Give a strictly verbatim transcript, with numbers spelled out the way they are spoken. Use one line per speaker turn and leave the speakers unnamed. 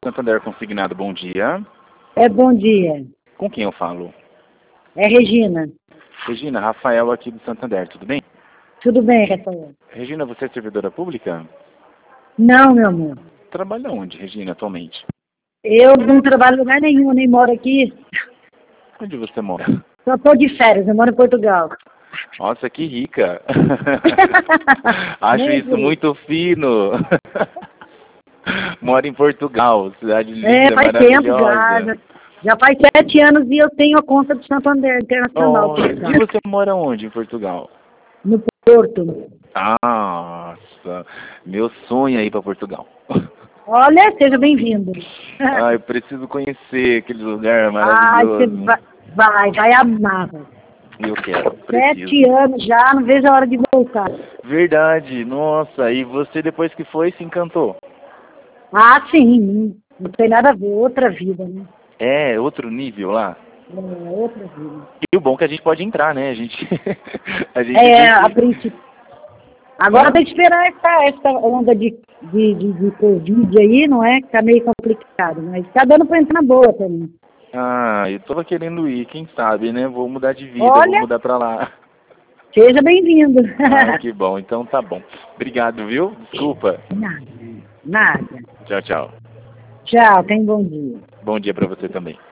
Santander Consignado, bom dia.
É, bom dia.
Com quem eu falo?
É Regina.
Regina, Rafael aqui do Santander, tudo bem?
Tudo bem, Rafael?
Regina, você é servidora pública?
Não, meu amor.
Trabalha onde, Regina, atualmente?
Eu não trabalho em lugar nenhum, nem moro aqui.
Onde você mora?
Só estou de férias, eu moro em Portugal.
Nossa, que rica! Acho
Nem
isso
por
muito fino. Mora em Portugal, cidade linda,
É, faz tempo já,
maravilhosa.
já. Já faz sete anos e eu tenho a conta do Santander Internacional.
Oh, e você mora onde em Portugal?
No Porto.
Nossa, meu sonho é ir para Portugal.
Olha, seja bem-vindo.
Ah, eu preciso conhecer aquele lugar
Ai, você
maravilhoso.
vai, vai, vai amar.
Eu quero,
Sete
preciso.
anos já, não vejo a hora de voltar.
Verdade, nossa, e você depois que foi se encantou?
Ah, sim, não tem nada a ver, outra vida, né?
É, outro nível lá.
É, outra vida.
E o bom é que a gente pode entrar, né? A gente, a gente
É,
vê
a
que...
princípio. Agora
Hã?
tem que esperar essa, essa onda de, de, de, de Covid aí, não é? Que tá meio complicado, mas tá dando pra entrar na boa também.
Ah, eu tava querendo ir, quem sabe, né? Vou mudar de vida, vou
Olha,
mudar pra lá.
seja bem-vindo.
Ah, que bom, então tá bom. Obrigado, viu? Desculpa.
Nada, nada.
Tchau, tchau.
Tchau, tenha um bom dia.
Bom dia pra você também.